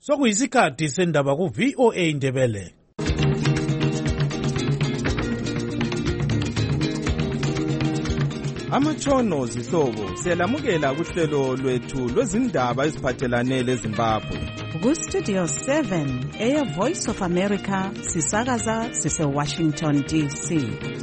Sokuyisikhathi sendaba ku VOA Ndebele. Amatshono zihlobo siyalamukela kuhlelo lwethu lwezindaba eziphathelane leZimbabwe. Ku Studio 7 Air Voice of America sisakaza sise Washington DC.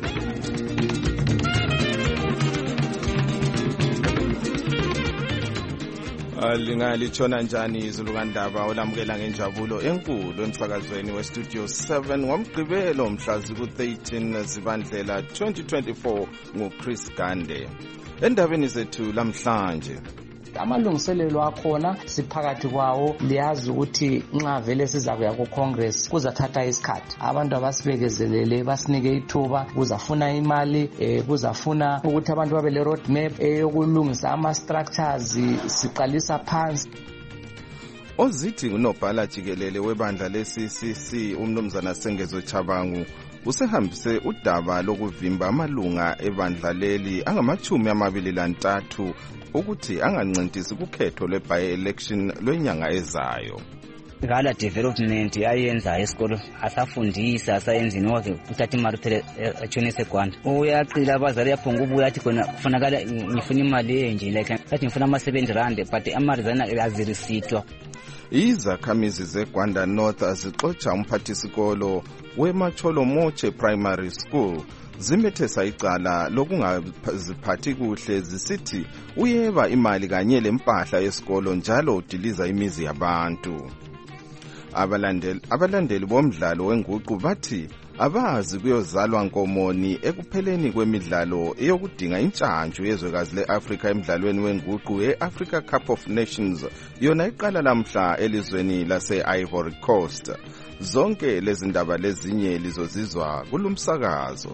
Lingalitshona njani izulukandaba olamukela ngenjabulo enkulu emsakazweni weStudio 7 ngomgqibelo mhlazi ku-13 Zibandlela 2024 nguChris Gande. Endabeni zethu lamhlanje, amalungiselelo akhona siphakathi kwawo, liyazi ukuthi nxa vele siza kuya ku-Congress kuzathatha isikhathi. Abantu abasibekezelele basinike ithuba, kuzafuna imali, kuzafuna ukuthi abantu babe le road map yokulungisa ama-structures, siqalisa phansi. Ozithi unobhala jikelele webandla le-CCC umnumzana Sengezo Chabangu usehambise udaba lokuvimba amalunga ebandla leli angama-23 ukuthi angancintisi kukhetho lwe-by-election lwenyanga ezayo. Ngala development ayenza esikolo, asafundisa asayenzini wake uthatha imali phela atshonise eGwanda. Uyaqila abazali yaphonga ubuya athi khona kufanakala ngifuna imali enje like athi ngifuna ama-R7 but amali zana azirisitwa. Izakhamizi zeGwanda North azixotsha umphathisikolo weMacholo Moche Primary School zimethesa icala lokungaziphathi kuhle, zisithi uyeba imali kanye lempahla yesikolo njalo udiliza imizi yabantu. Abalandeli bomdlalo wenguqu bathi abazi kuyozalwa nkomoni ekupheleni kwemidlalo eyokudinga intshantshu yezwekazi le-Afrika emdlalweni wenguqu ye-Africa Cup of Nations yona iqala lamhla elizweni lase-Ivory Coast. Zonke lezi ndaba lezinye lizozizwa kulumsakazo.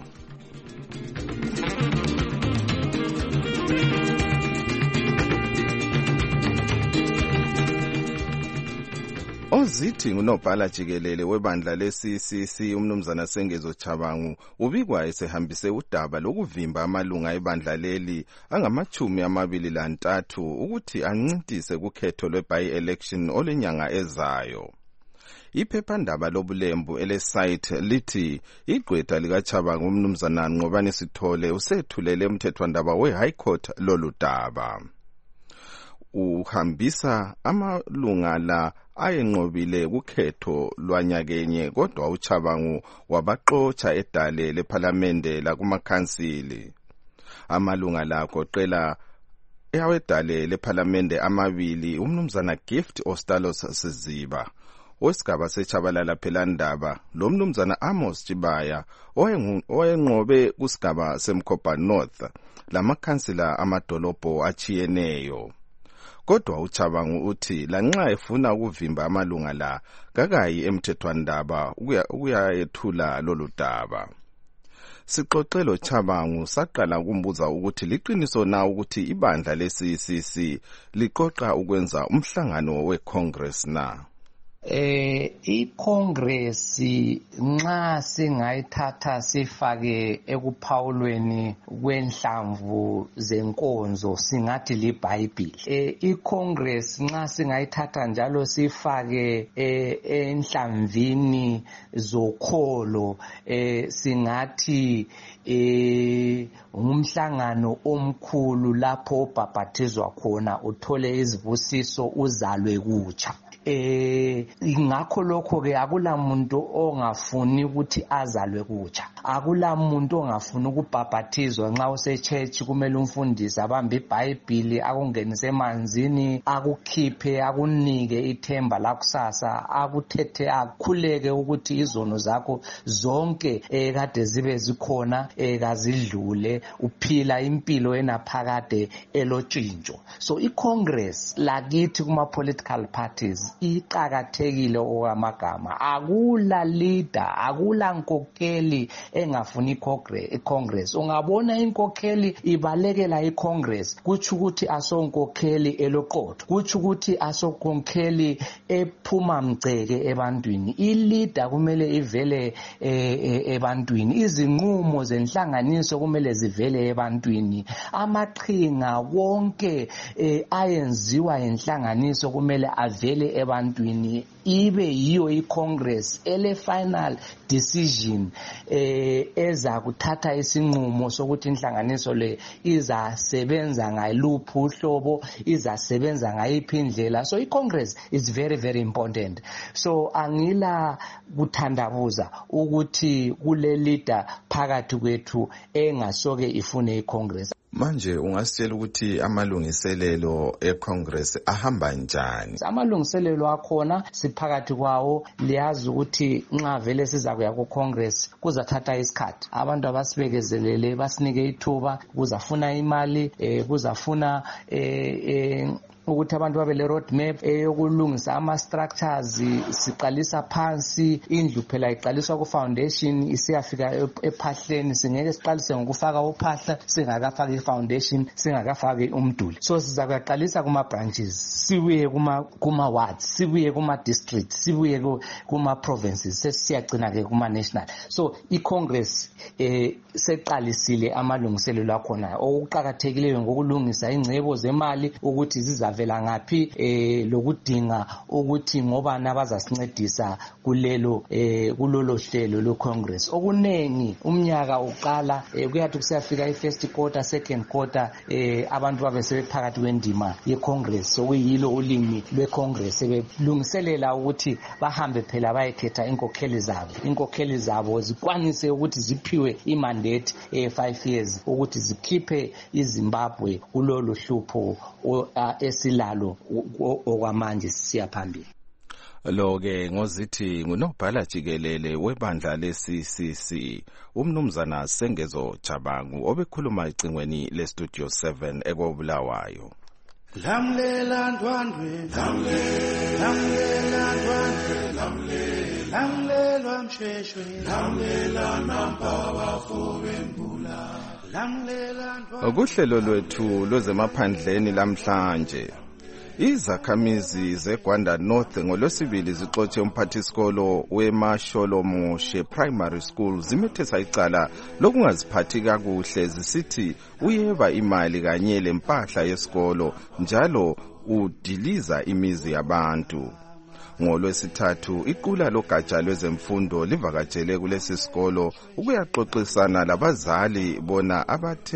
Ozithi unobhala jikelele webandla le-CCC umnumzana Sengezo Chabangu ubikwa esehambise udaba lokuvimba amalunga ebandla leli angama-23 ukuthi ancintise kukhetho lwe-by-election olenyanga ezayo. Iphephandaba lobulembu elesite lithi igqwetha likaChabangu umnumzana Nqobani Sithole usethulele umthethwandaba we-High Court lolu daba. Uhambisa amalunga la ayenqobile kukhetho lwanyakenye, kodwa uChabangu wabaxotsha edale lephalamende lakumakhansili. Amalunga la goqela awedale lephalamende amabili umnumzana Gift Ostalos Siziba wesigaba seChabalala Phelandaba lo mnumzana Amos Chibaya oyenqobe kusigaba semkhopa North lamakhansila amadolobho achiyeneyo. Kodwa uChabangu uthi lanxa efuna ukuvimba amalunga la kakayi emthethwandaba ukuyayethula lolu daba. Sixoxelo Chabangu saqala ukumbuza ukuthi liqiniso na ukuthi ibandla le-CCC liqoqa ukwenza umhlangano we-Congress na. I-Congress nxa singayithatha sifake ekuphawulweni kwenhlamvu zenkonzo singathi liBhayibheli. I-Congress nxa singayithatha njalo sifake enhlamvini zokholo singathi umhlangano omkhulu lapho ubhaphathizwa khona uthole izibusiso uzalwe kutsha. Ngakho lokho ke akula muntu ongafuni ukuthi azalwe kutsha, akula muntu ongafuni ukubhaphathizwa. Nxa use-church kumele umfundisi abambe iBhayibhili akungenise emanzini, akukhiphe, akunike ithemba lakusasa, akuthethe akhuleke ukuthi izono zakho zonke kade zibe zikhona kazidlule, uphila impilo enaphakade elotshintsho. So i-Congress lakithi kuma-political parties iqakathekile okwamagama. Akula leader, akula nkokheli engafuni i-Congress. Ungabona inkokheli ibalekela i-Congress, kutsho ukuthi asonkokheli eloqotho, kutsho ukuthi asonkokheli ephuma mgceke ebantwini. I-leader kumele ivele ebantwini, izinqumo zenhlanganiso kumele zivele ebantwini, amaqhinga wonke ayenziwa inhlanganiso kumele avele ebantwini ibe yiyo iCongress ele final decision eza kuthatha isinqumo sokuthi inhlanganiso le izasebenza ngaluphi uhlobo, izasebenza ngayiphi indlela. So iCongress is very very important. So angila kuthandabuza ukuthi kule leader phakathi kwethu engasoke ifune iCongress. Manje ungasitshela ukuthi amalungiselelo eCongress ahamba njani? Amalungiselelo akhona siphakathi kwawo, liyazi ukuthi nxa vele siza kuya kuCongress kuzathatha isikhathi. Abantu abasibekezelele basinike ithuba, kuzafuna imali, kuzafuna ukuthi abantu babe le road map yokulungisa ama-structures. Siqalisa phansi, indlu phela iqaliswa ku-foundation isiyafika ephahleni. Singeke siqalise ngokufaka uphahla singakafaki i-foundation, singakafaki umduli. So siza kuyaqalisa kuma-branches, sibuye kuma-wards, sibuye kuma-districts, sibuye kuma-provinces, sesiyagcina-ke kuma-national. So i-Congress seqalisile amalungiselelo akhona. Okuqakathekileyo ngokulungisa ingcebo zemali ukuthi zizavela ngaphi, lokudinga ukuthi ngoba nabazasincedisa kulolo hlelo lo-Congress. Okunengi umnyaka uqala kuyathi kusiyafika i-first quarter, second quarter, abantu babe sebephakathi kwendima ye-Congress. So kuyilo ulimi lwe-Congress sebelungiselela ukuthi bahambe phela bayekhetha inkokheli zabo zikwanise ukuthi ziphiwe imandate 5 years ukuthi zikhiphe iZimbabwe kulolu hlupho esilalo okwamanje sisiya phambili. Lo-ke ngozithi ngunobhala jikelele webandla le-CCC umnumzana Sengezo Jabangu obekhuluma ecingweni le-Studio 7 ekobulawayo. Lamlela ndwandwe, lamlela ndwandwe, lamlelwa msheshwe, lamlela nampa bafobembula, lamlela ndwandwe. Kuhlelo lwethu lwezemaphandleni lamhlanje, izakhamizi zeGwanda North ngolwesibili zixotshe umphathisikolo weMasholomushe Primary School zimethesa icala lokungaziphathi kakuhle zisithi uyeba imali kanye lempahla yesikolo njalo udiliza imizi yabantu. NgoLwesithathu iqula logatsha lwezemfundo livakatshele kulesi sikolo ukuyaxoxisana labazali bona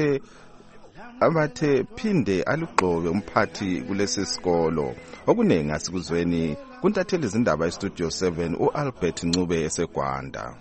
abathe phinde alugxobe umphathi kulesi sikolo. Okunengi asikuzweni kuntatheli izindaba eStudio 7 uAlbert Ncube eseGwanda.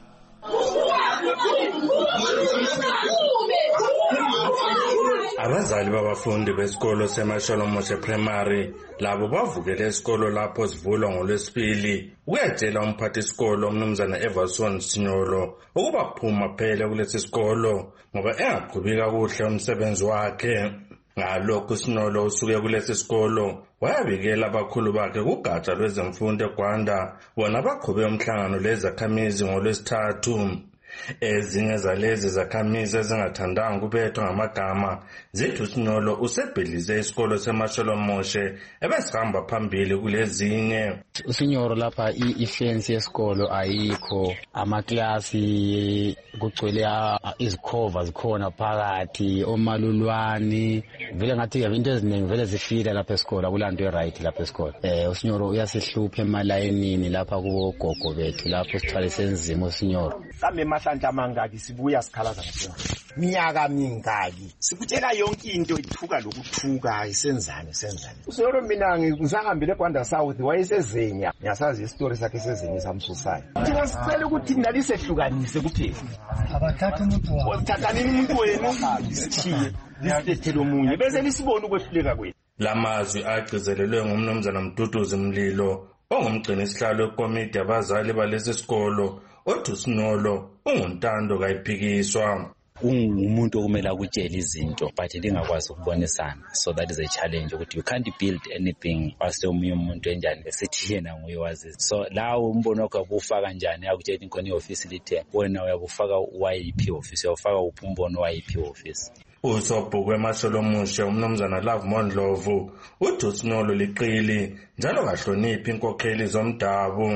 Abazali babafundi besikolo seMasholomushe Primary labo bavukele esikolo lapho sivulwa ngoLwesibili ukuyatshela umphathisikolo umnumzana Everson Sinyolo ukuba phuma phela kulesi sikolo ngoba engaqhubi kakuhle umsebenzi wakhe. Ngalokho Sinyolo usuke kulesi sikolo wayabikela abakhulu bakhe kugatsha lwezemfundo eGwanda bona baqhube umhlangano lezakhamizi ngoLwesithathu. Ezinye zalezi zakhamizi ezingathandanga kubethwa ngamagama zithi uSinyolo usebhedlize isikolo seMasholomushe ebesihamba phambili kulezinye. uSinyolo lapha ifence yesikolo ayikho, amaklasi kugcwele izikhova zikhona phakathi, omalulwani, vele ngathi into eziningi vele zifile lapha esikolo, akulanto eright lapha esikolo. uSinyolo uyasihlupha emalayinini lapha kugogo bethu lapho sithwalise enzima uSinyolo. Kambe mahlandla amangaki sibuya sikhalaza ngaso minyaka mingaki sikutshela yonke into ithuka lokuthuka isenzane. uSinyolo mina ngisahambile eGwanda South wayesezenya, ngiyasazi istory sakhe sezenya samsusayo. Thina sicela ukuthi nalisehlukanise kuphela, abathatha umuntu othathanini umuntu wenu isithiye lisithele omunye bese lisibona ukwehluleka kwethu. Lamazwi agcizelelwe ngumnumzana Mduduzi Mlilo ongumgcini isihlalo wekomiti abazali balesi sikolo. Othi uSinyolo unguntando kayiphikiswa. Ungumuntu okumele akutshela izinto but lingakwazi ukubonisana, so that is a challenge ukuthi you can't build anything wase omunye umuntu enjani besithi yena nguye wazi. So lawo umbono wakho ubufaka kanjani akutshela inkoni yeoffice lithe wena uyabufaka wayiphi office, uyafaka uphi umbono wayiphi office. Usobhukwe eMasholomushe umnumzana Love Mondlovu uthi uSinyolo liqili njalo kahloniphi inkokheli zomdabu.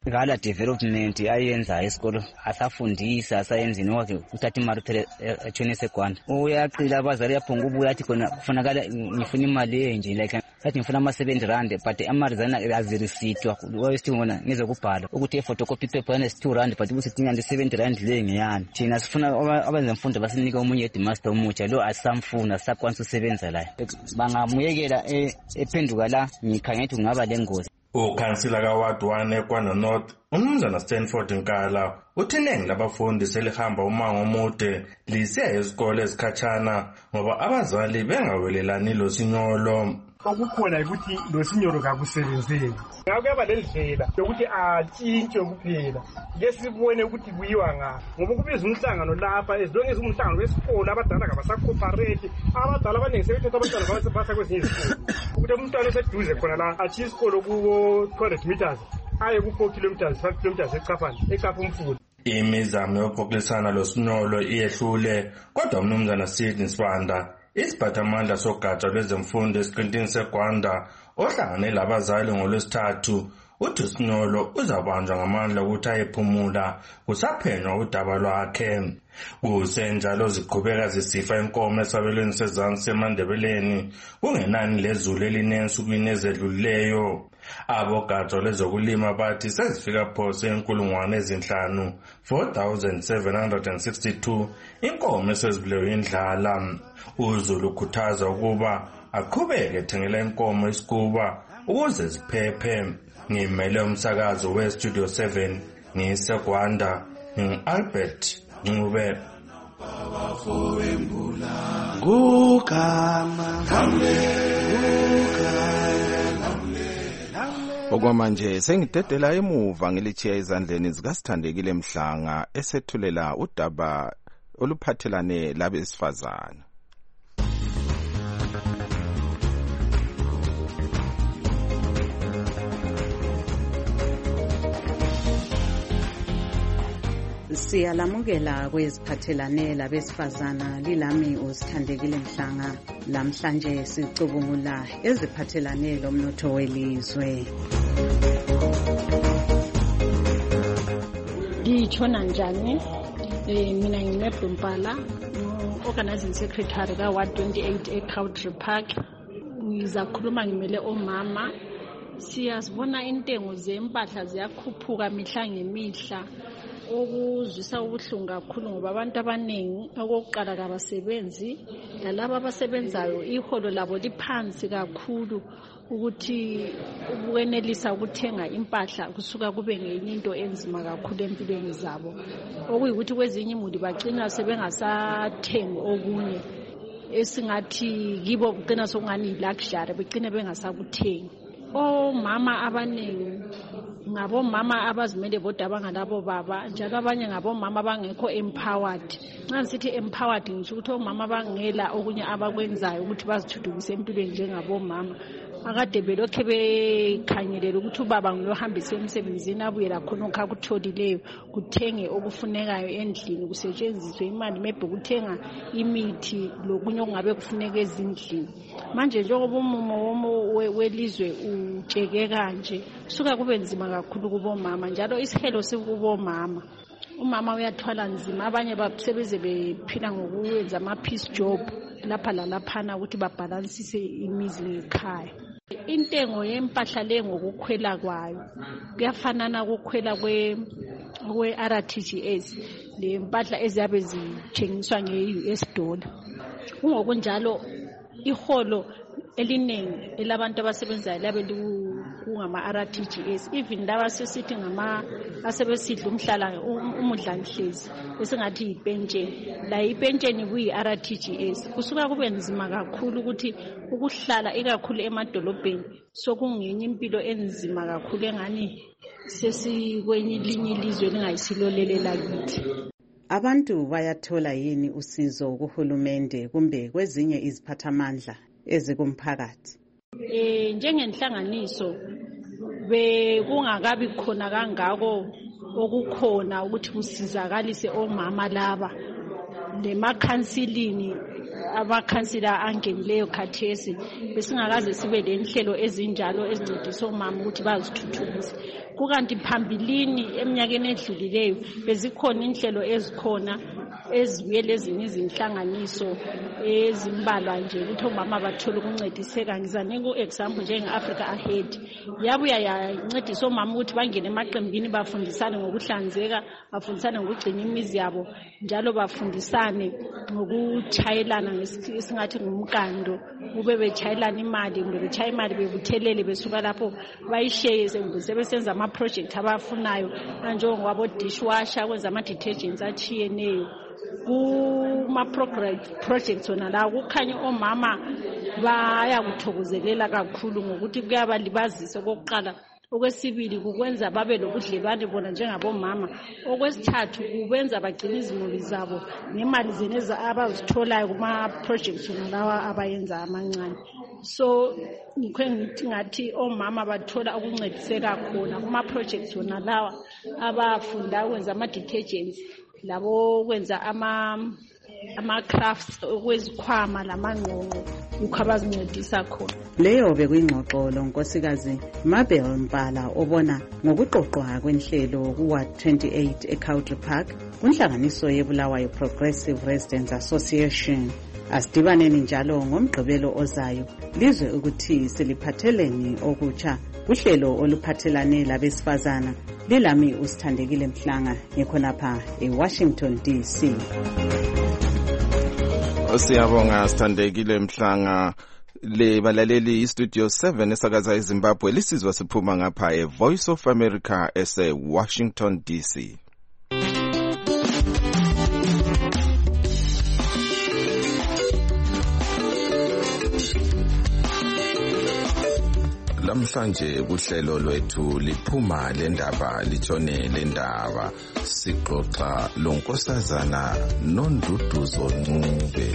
ngala development ayenza isikolo asafundisa asayenzini wakhe uthatha imali uthele etshonise Gwanda uyacila abazali yaphunga ubuya athi khona kufanakala ngifuna imali enje like sathi ngifuna ama-R70 but amarizana azirisitwa wayesithi ngona ngizokubhala ukuthi photocopy paper yana R2 but ubusithi R70 le ngiyani thina sifuna abenza imfundo basinike omunye headmaster omutsha lo asamfuna asakwanisa usebenza la bangamuyekela ephenduka la ngikhangethe kungaba lengozi. Ukhansila kaWard 1 eKwanda North uMnumzana Stanford Nkala uthi iningi labafundi selihamba umango omude lisiya esikole esikhatshana ngoba abazali bengawelelani lo sinyolo. Okukhona ukuthi lo sinyolo kakusebenzeli ngakuyaba lendlela yokuthi atshintshwe kuphela ke sibone ukuthi kuyiwa nga ngoba kubiza umhlangano lapha ezilongeza umhlangano wesikole abadala kabasacooperate abadala abaningi sebethatha abantwana basa kwezinye izikole ukuthi umntwana oseduze khona la athi isikolo kuwo 200 meters aye ku 4 kilometers 5 kilometers eCapha Umfula. Imizamo yokuxoxisana lo sinyolo iyehlule kodwa uMnumzana Sidney Sibanda isiphathamandla sogatsha lwezemfundo esiqintini seGwanda ohlangane labazali ngoLwesithathu uthi usinyolo uzabanjwa ngamandla ukuthi ayephumula kusaphenywa udaba lwakhe. Kusenjalo ziqhubeka zisifa inkomo esabelweni sezansi seMandebeleni kungenani lezulu elinensukwini ezedlulileyo. Abogatsha lwezokulima bathi sezifika phose inkulungwane ezinhlanu 4,762 inkomo esezibulewe indlala. uZulu ukhuthaza ukuba aqhubeke ethengela inkomo isikuba ukuze ziphephe. Ngimele umsakazo weStudio 7 ngiseGwanda ngingu-Albert Ncube. Okwamanje sengidedela emuva ngilitshiya ezandleni zikaSithandekile Mhlanga esethulela udaba oluphathelane labesifazana. Siyalamukela kweziphathelane labesifazana lilami uSithandekile Mhlanga. Namhlanje sicubungula eziphathelane lomnotho welizwe. Ngitshona njani? Mina ngineBumpala, organizing secretary ka Ward 28 eCowdrey Park. Ngizakhuluma ngimele omama. Siyazibona intengo zempahla ziyakhuphuka mihla ngemihla. Okuzwisa ubuhlungu kakhulu ngoba abantu abaningi okokuqala kabasebenzi lalabo abasebenzayo iholo labo liphansi kakhulu ukuthi ukwenelisa ukuthenga impahla kusuka kube ngenye into enzima kakhulu empilweni zabo okuyikuthi kwezinye imuli bagcina sebengasathengi okunye esingathi kibo kugcina sokungani luxury begcine bengasakuthengi. Omama abaningi ngabomama abazimele bodwa abangalabo baba njalo abanye ngabomama abangekho empowered. Nxa sithi empowered ngisho ukuthi omama bangela okunye abakwenzayo ukuthi bazithuthukise empilweni njengabomama akade belokhe bekhanyelela ukuthi ubaba ngilohambisa emsebenzini abuyela khonokho akutholileyo kuthenge okufunekayo endlini kusetshenziswe imali maybe ukuthenga imithi lokunye okungabe kufuneka ezindlini. Manje njengoba umumo welizwe utsheke kanje suka kube nzima kakhulu kubomama njalo isihelo sikubomama. Umama uyathwala nzima abanye basebeze bephila ngokwenza ama-piece job lapha lalaphana ukuthi babhalansise imizi ngekhaya. Intengo yempahla le ngokukhwela kwayo kuyafanana ukukhwela kwe-RTGS le mpahla eziyabe zithengiswa nge-US$. Kungokunjalo iholo eliningi elabantu abasebenzayo labe kungama-RTGS even laba sesithi asebesidla umudlanhlezi esingathi yipentsheni la ipentsheni kuyi-RTGS kusuka kube nzima kakhulu ukuthi ukuhlala ikakhulu emadolobheni sokungenye impilo enzima kakhulu engani sesikwenye linye ilizwe lingayisilolelela kithi. Abantu bayathola yini usizo kuhulumende kumbe kwezinye iziphathamandla ezikumphakathi? Njengenhlanganiso bekungakabi khona kangako okukhona ukuthi kusizakalise omama laba lemakhansilini amakhansila angenileyo khathesi besingakaze sibe lenhlelo ezinjalo ezincedisa omama ukuthi bazithuthukise. Kukanti phambilini eminyakeni edlulileyo bezikhona inhlelo ezikhona ezibuye lezinye izinhlanganiso ezimbalwa nje ukuthi omama bathole ukuncediseka. Ngizanika u-example njenge-Africa Ahead yabuya yancedisa omama ukuthi bangene emaqembini bafundisane ngokuhlanzeka, bafundisane ngokugcina imizi yabo, njalo bafundisane ngokutshayelana ngesingathi ngumkando, kube betshayelana imali kumbe betshaya imali bebuthelele besuka lapho bayisheye sebesenza ama-project abafunayo anjengowabo dishwasher, kwenza ama-detergents atshiyeneyo. Kuma-projects wona la kukhanya omama bayakuthokozelela kakhulu ngokuthi kuyabalibazisa okokuqala. Okwesibili kukwenza babe lobudlelwane bona njengabomama. Okwesithathu kubenza bagcine izimuli zabo nemali zeneza abazitholayo kuma-projects wona lawa abayenza amancane. So ngithi ngathi omama bathola ukuncediseka khona kuma-projects wona lawa abafunda ukwenza ama-detergents labo kwenza ama-crafts okwezikhwama lamangqongqo yikho abazincedisa khona. Leyo bekuyingxoxo lonkosikazi Mabel Mpala obona ngokuqoqwa kwenhlelo kuWard 28 eCountry Park kunhlanganiso yeBulawayo Progressive Residents Association. Asidibaneni njalo ngomgqibelo ozayo lizwe ukuthi seliphatheleni okutsha kuhlelo oluphathelane labesifazana. Lilami uSithandekile Mhlanga ngikhonapha eWashington DC. Siyabonga Sithandekile Mhlanga. Le balaleli iStudio 7 esakaza eZimbabwe lisizwa siphuma ngapha eVoice of America eWashington DC. Lamhlanje kuhlelo lwethu liphuma lendaba litshone lendaba sixoxa lonkosazana Nonduduzo Ncube.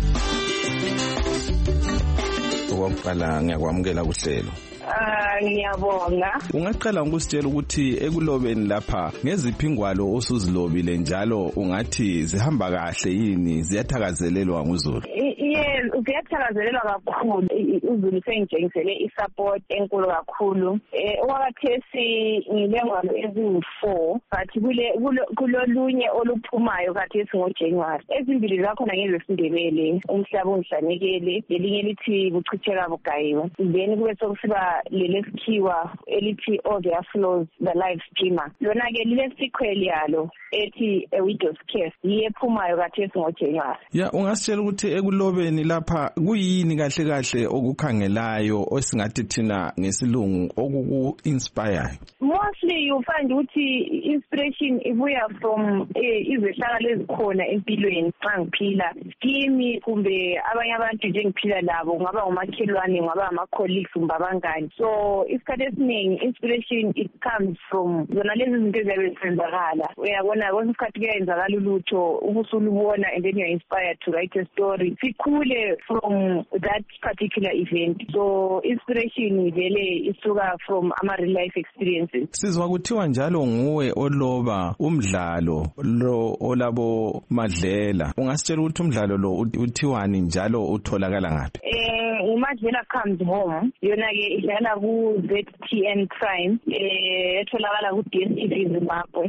Okwaqala ngiyakwamukela kuhlelo. Ngiyabonga. Ungaqala ngokusitshela ukuthi ekulobeni lapha ngeziphi ingwalo osuzilobile njalo ungathi zihamba kahle yini, ziyathakazelelwa nguZulu? Yes, ziyathakazelelwa kakhulu. uZulu sengitshengisele isupport enkulu kakhulu. Okwakhathesi ngilengwalo eziwu4 but kulolunye oluphumayo khathesi ngoJanuary. Ezimbili zakhona ngezesindebele, umhlaba ungihlanekele, lelinye lithi buchitheka bugayiwe. Then kube sokusiba lelesikhiwa elithi All Their Flows the live streamer. Lona ke lile sequel yalo ethi A Widow's Curse yephumayo khathesi ngoJanuary. Ya ungasitshela ukuthi ekulobeni lapha kuyini kahle kahle okukhangelayo osingathi thina ngesilungu okuku-inspire? Mostly you find ukuthi inspiration ibuya from izehlakalo ezikhona empilweni xa ngiphila kimi kumbe abanye abantu nje ngiphila labo, ngaba umakhelwane, ngaba ama-colleagues kumbe abangani. So isikhathi esiningi inspiration it comes from zona lezi zinto eziyabe zisenzakala. Uyabona kwesinye isikhathi kuyenzakala ulutho ubusulubona and then you're inspired to write a story. Sikhule from that particular event. So inspiration vele isuka from ama real life experiences. Sizwa kuthiwa njalo nguwe oloba umdlalo lo olabo Madlela. Ungasitshela ukuthi umdlalo lo uthiwani njalo utholakala ngaphi? Madlela Comes Home yona ke idlala ku ZTN Crime etholakala ku DSTV Zimbabwe.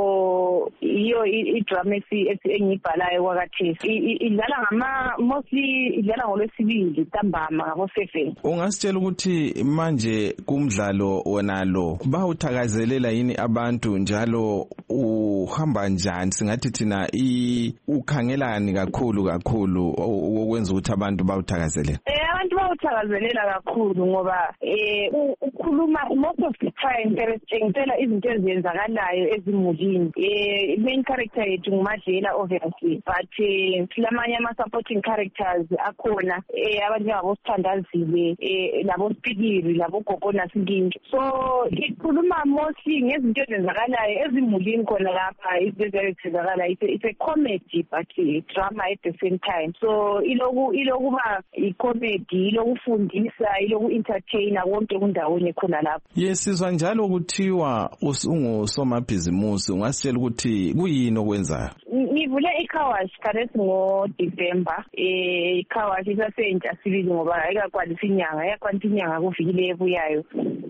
So iyo idrama engibhalayo kwakathesi idlala mostly idlala ngolwesibili ntambama ngabo7. Ungasitshela ukuthi manje kumdlalo wonalo bawuthakazelela yini abantu njalo uhamba njani, singathi thina ukhangelani kakhulu okwenza ukuthi abantu bawuthakazelela? Abantu bawuthakazelela kakhulu ngoba ukhuluma most of the time sitshengisela izinto ezenzakalayo ezimulini. Main character yethu nguMadlela obviously, but silamanye ama-supporting characters akhona abanjengabo Sithandazile, labo Spikiri, labo Gogo Nasinkingi. So ikhuluma mostly ngezinto ezenzakalayo ezimulini khona lapha, izinto ezenzakalayo. It's a comedy but drama at the same time. So ilokuba i-comedy, ilokufundisa, iloku-entertainer konke kundawonye khona lapho. Yesizwa njalo kuthiwa usungusomabhizimusi, ungasitshela ukuthi kuyini okwenzayo? Ngivule i-car wash khathesi ngo-December. I-car wash isasentsha sibili ngoba ayikakwanisi inyanga kuvikile ebuyayo.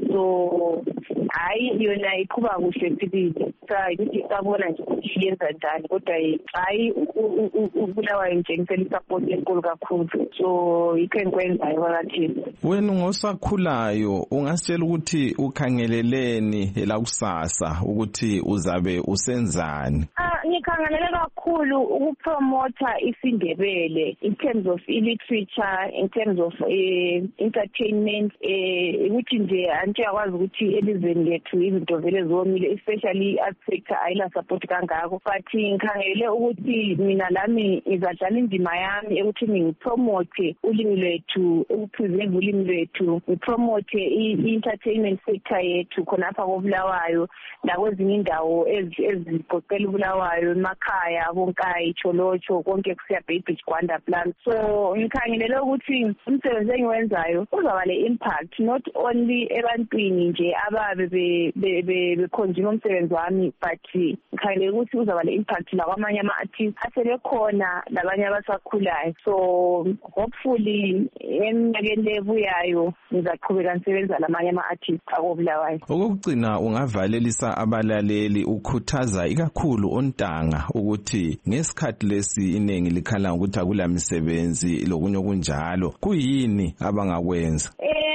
So hayi yona iqhuba kuhle sibili. Ukuthi sabona nje ukuthi yenza njani, kodwa hayi ubulawayo nje ngicela i-support enkulu kakhulu. So yikho engikwenzayo phakathi. Wena ngosakhulayo ungasitshela ukuthi ukhangeleleni elakusasa ukuthi uzabe usenzani? Ngikhangelele kakhulu ukupromotha isiNdebele in terms of literature, in terms of entertainment, ukuthi nje angiyakwazi ukuthi elizweni lethu izinto vele zomile, especially art sector ayila support kangako, but ngikhangelele ukuthi mina lami ngizadlala indima yami ukuthi ngipromote ulimi lwethu, ukupreserve ulimi lwethu, ngipromote i-entertainment sector yethu khonapha koBulawayo nakwezinye indawo ezigoqela uBulawayo, emakhaya, Bonkayi, Cholocho, konke kusiya Beach Gwanda plan. So ngikhangelele ukuthi umsebenzi engiwenzayo uzaba le-impact not only ebantwini nje ababe bekhonjina umsebenzi wami, but ngikhangelele ukuthi uzaba le-impact lakwamanye ama-artists asebekhona labanye abasakhulayo. So hopefully eminyakeni lebuyayo ngizaqhubeka ngisebenza lamanye ama-artists akoBulawayo. Okugcina ungavalelisa abalaleli ukhuthaza ikakhulu ontanga ukuthi ngesikhathi lesi iningi likhala ukuthi akulamisebenzi lokunye okunjalo, kuyini abangakwenza?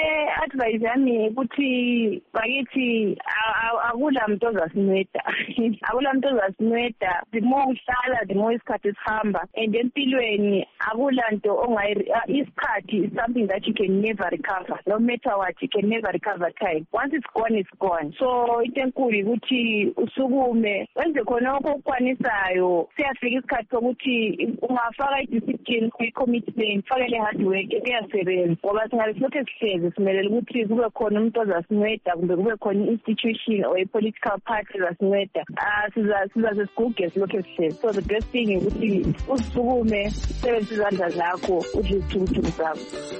Advice yami ukuthi bakithi akula muntu ozasinweda. Akula muntu ozasinweda. The more uhlala, the more isikhathi sihamba. And empilweni akula nto isikhathi is something that you can never recover. No matter what, you can never recover time. Once it's gone, it's gone. So into enkulu ukuthi usukume wenze khona okukwanisayo. Siyafika isikhathi sokuthi ungafaka i-discipline, i-commitment, fakele hard work, kuyasebenza. Ngoba singabe silokhu sihlezi simelele ukuthi kube khona umuntu ozasinweda kumbe kube khona institution or a political party ozasinweda. Sizaze siguge silokhu sihlezi. So the best thing ukuthi usukume, usebenzise izandla zakho, udle izithukuthuku zakho.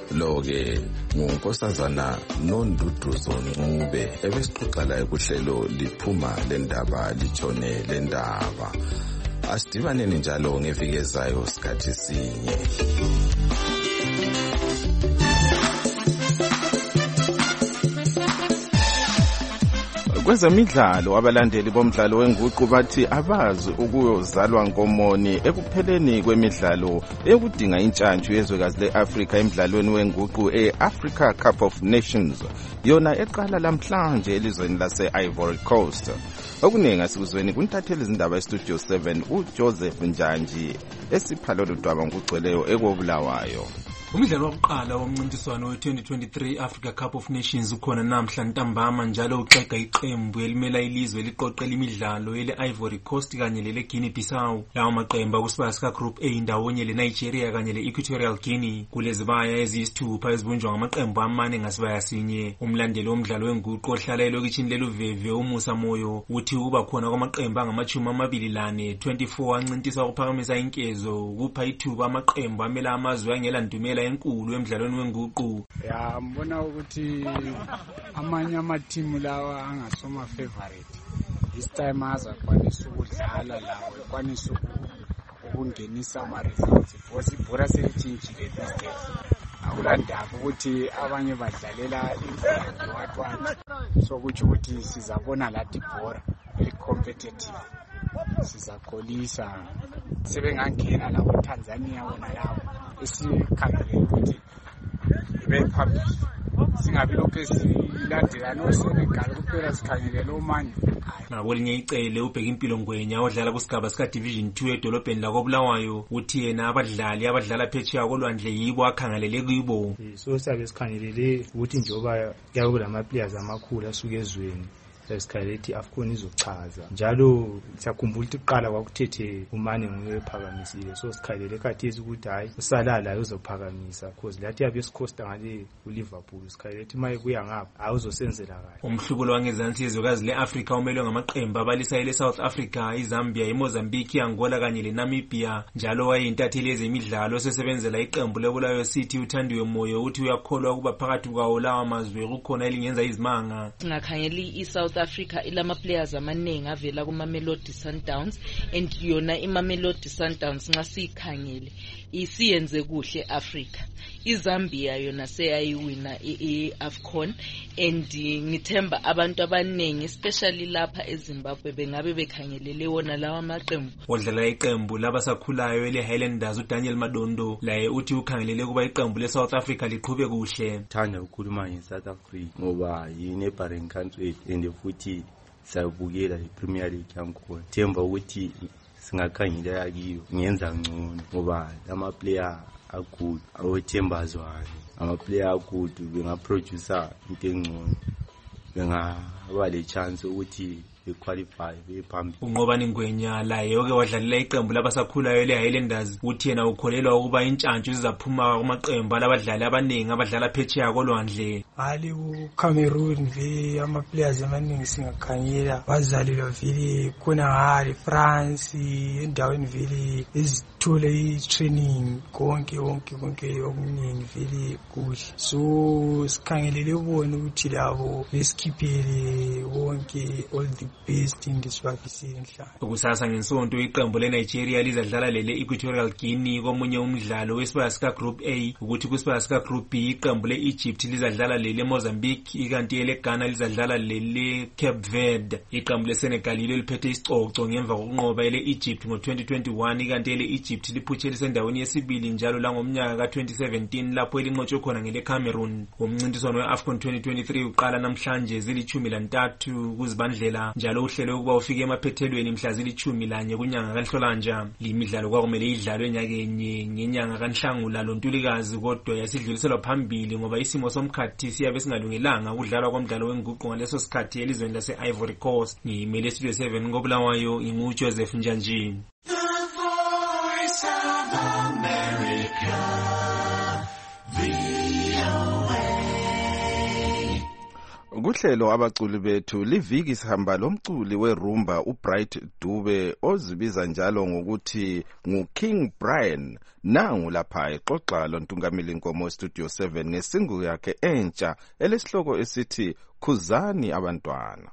Lo-ke ngunkosazana Nonduduzo Ncube ebesixoxa laye kuhlelo liphuma lendaba litshone lendaba. Asidibaneni njalo ngeviki ezayo sikhathi sinye. Kwezemidlalo abalandeli bomdlalo wenguqu bathi abazi ukuyozalwa nkomoni ekupheleni kwemidlalo eyokudinga intshantshu yezwekazi le-Afrika emidlalweni wenguqu e-Africa Cup of Nations yona eqala lamhlanje elizweni lase-Ivory Coast. Okuningi asikuzweni kuntatheli izindaba estudio 7 uJoseph Njanji esipha lolu daba ngokugcweleyo ekoBulawayo. Umdlalo wokuqala womncintiswano we-2023 Africa Cup of Nations ukhona namhla ntambama njalo uxega iqembu elimela ilizwe liqoqela imidlalo ele-Ivory Coast kanye lele-Guinea Bissau. Lawo maqembu akusibaya sika Group A ndawonye le-Nigeria kanye le-Equatorial Guinea. Kulezibaya eziyisithupha ezibunjwa ngamaqembu amane ngasibaya sinye. Umlandeli womdlalo wenguqu ohlala elokitshini leluveve uMusa Moyo uthi uba khona kwamaqembu angama-24 24 ancintiswa ukuphakamisa inkezo kupha ithuba amaqembu amela amazwe angela ndumela enkulu emidlalweni wenguqu. Mbona ukuthi amanye amatimu lawa angasoma favorite this time azakwanisa ukudlala lawo ekwanisa ukungenisa ama-results because ibhora selitshintshile these days. Akulandaba ukuthi abanye badlalela imidlalo watwana, so kutsho ukuthi sizabona lati ibhora very competitive, sizakholisa sebengangena lapho Tanzania wona lawo esikhangele ukuthi ibe phambili, singabi lokhu esilandela noSenegal kuphela sikhangele omani. Ngakwelinye icele ubheka impilo Ngwenya odlala kusigaba sika Division 2 edolobheni lakoBulawayo uthi yena abadlali abadlala phetsheya kolwandle yibo akhangelele kubo. So sabe sikhangelele ukuthi njoba kuyabe kulama players amakhulu asuke ezweni siyasikhalela ukuthi AFCON izochaza njalo siyakhumbula ukuthi kuqala kwakuthethe uMane nguye ephakamisile so sikhalela ekhathesi ukuthi hayi uSalala uzophakamisa because lathi yabe sikhosta ngale uLiverpool sikhalela ukuthi maye kuya ngapha awuzosenzela kahle. Umhlubulo wangezansi yezwekazi leAfrika umelwe ngamaqembu abalisa leSouth Africa, iZambia, iMozambique, iAngola kanye leNamibia. Njalo wayeyintatheli yezemidlalo osebenzela iqembu leBulawayo City uThandiwe Moyo uthi uyakholwa ukuba phakathi kwawo lawa mazwe kukhona elingenza izimanga. Singakhangela iSouth Africa ilama players amaningi avela kuMamelodi Sundowns and yona iMamelodi Sundowns nxa sikhangele isiyenze kuhle Africa. iZambia yona seyayiwina iAFCON and ngithemba abantu abaningi especially lapha eZimbabwe bengabe bekhangelele wona lawa maqembu. Odlala iqembu labasakhulayo leHighlanders uDaniel Madondo laye uthi ukhangelele kuba iqembu leSouth Africa liqhube kuhle. Thanda ukukhuluma ngeSouth Africa ngoba yi-neighboring country and futhi sayibukela iPremier League yankhona. Themba ukuthi singakhangela kiyo ngenza ngcono ngoba lama player good awethembazwane ama player good bengaproducer into engcono bengaba le chance ukuthi bequalify bephambili. Unqobani Ngwenya laye oke wadlalela iqembu labasakhulayo leHighlanders uthi yena ukholelwa ukuba intshantshu zizaphuma kumaqembu alabadlali abaningi abadlala phetsheya kolwandle. Ali uCameroon vele ama players amaningi singakhanyela bazalelwa vele khona ngale France endaweni vele ezithole i-training konke okuningi vele kuhle so sikhangelele ubone ukuthi labo besikhiphele wonke all the best in this vaccine. Kusasa ngesonto iqembu leNigeria lizadlala lele Equatorial Guinea komunye umdlalo wesibaya sika Group A ukuthi kusibaya sika Group B iqembu leEgypt lizadlala lele Mozambique ikanti leGhana lizadlala lele Cape Verde. Iqembu leSenegal liphethe isicoco ngemva kokunqoba leEgypt ngo2021 ikanti leEgypt liphutshele sendaweni yesibili njalo la ngomnyaka ka2017 lapho elinqotshwe khona ngeleCameroon. Umncintiswano weAFCON 2023 uqala namhlanje zili13 kuzibandlela njalo uhlelo ukuba ufike emaphethelweni mhla zili11 kunyanga kaNhlolanja. Limidlalo kwakumele idlalwe enyakenye ngenyanga kaNhlangula loNtulikazi kodwa yasidluliselwa phambili ngoba isimo somkhathi siyabe singalungelanga ukudlalwa komdlalo wenguqu ngaleso sikhathi elizweni lase-Ivory Coast. Ngimele Studio 7 ngoBulawayo inguJoseph Njanjini. Kuhlelo abaculi bethu liviki sihamba lomculi werumba uBright Dube ozibiza njalo ngokuthi nguKing Brian. Nangu lapha exoxa loNtungameli Nkomo Studio 7 ngesingu yakhe entsha elesihloko esithi Khuzani abantwana.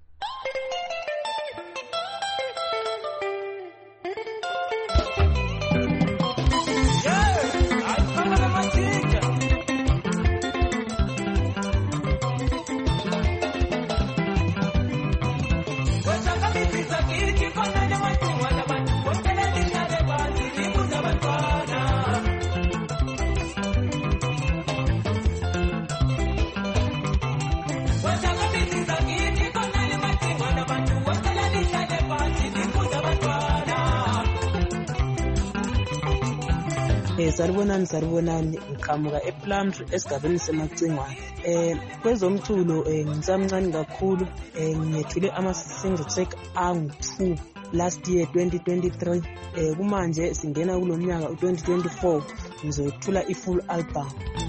Saribonani ngiqhamuka ePlumtree esigabeni seMacingwane. Kwezomculo ngisamncane kakhulu ngiyethule ama-single track angu-2 last year 2023. Kumanje singena kulomnyaka u2024 ngizothula i-full album.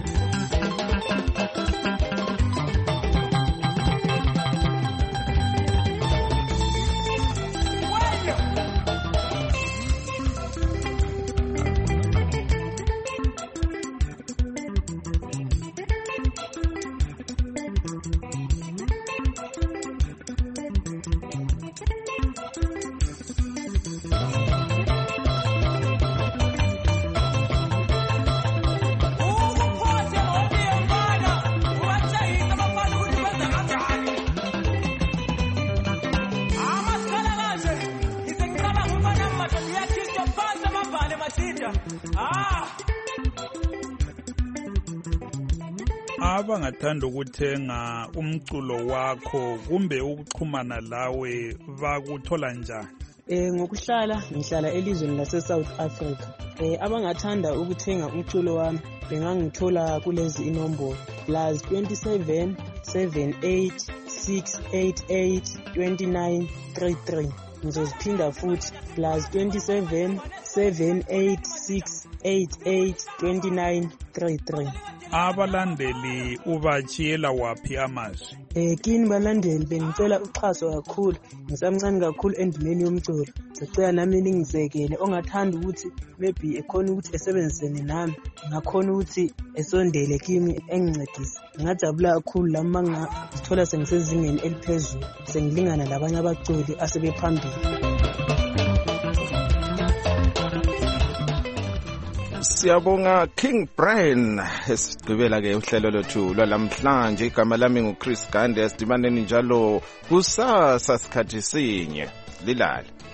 Abangathanda ukuthenga umculo wakho kumbe ukuxhumana lawe bakuthola njani? Ngokuhlala ngihlala elizweni lase-South Africa. Abangathanda ukuthenga umculo wami bengangithola kulezi inombolo +27 78 +2786882933. Ngizoziphinda futhi +277868882933. Abalandeli ubachiyela waphi amazwi? Kini balandeli bengicela uxhaso kakhulu, ngisamncane kakhulu endimeni yomculo. Ngicela nami ningizekele ongathanda ukuthi maybe ekhona ukuthi esebenzisene nami, ngakhona ukuthi esondele kimi engincedise. Ngajabula kakhulu lama ngithola sengisezingeni eliphezulu, sengilingana labanye abaculi asebephambili. Siyabonga King Brian. Esigqibela ke uhlelo lwethu lwalamhlanje. Igama lami nguChris Gande. Asidibaneni njalo kusasa sikhathi sinye. Lilale.